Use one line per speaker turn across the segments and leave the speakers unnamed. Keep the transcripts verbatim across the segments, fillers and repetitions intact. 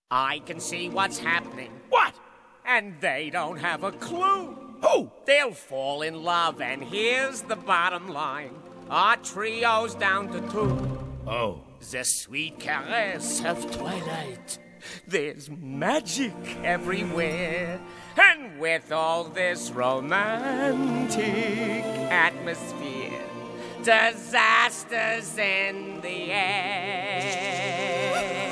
I can see what's happening.
What?
And they don't have a clue.
Who?
They'll fall in love, and here's the bottom line. Our trio's down to two.
Oh.
The sweet caress of twilight. There's magic everywhere. And with all this romantic atmosphere, disasters in the air.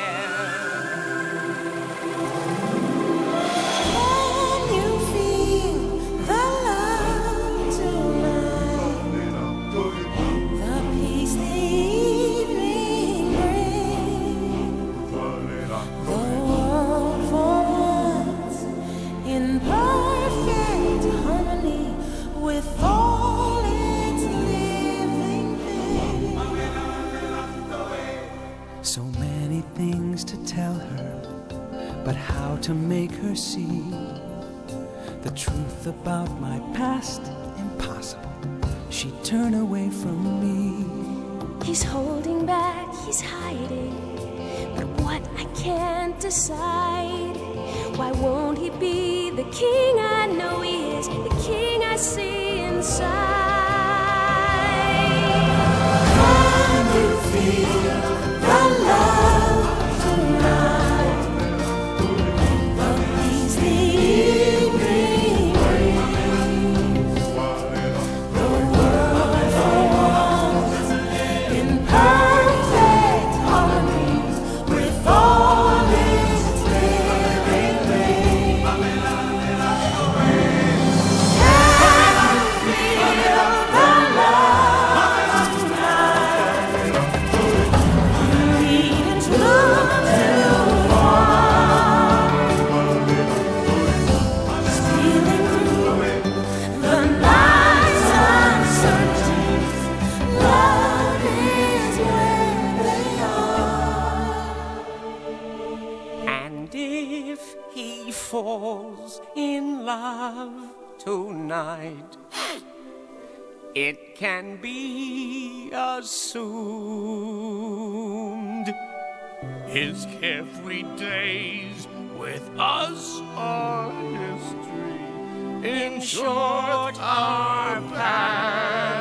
So many things to tell her, but how to make her see the truth about my past? Impossible. She'd turn away from me.
He's holding back, he's hiding, but what I can't decide. Why won't he be the king I know he is, the king I see inside? Can you feel the love tonight? The peace the evening brings. The world for once in perfect harmony with all its living things. Can you feel the love tonight? Leading to stealing through the night's uncertainties. Love is where they are.
And if he falls in love tonight, it can be assumed
His carefree days with us are history. In short, our past.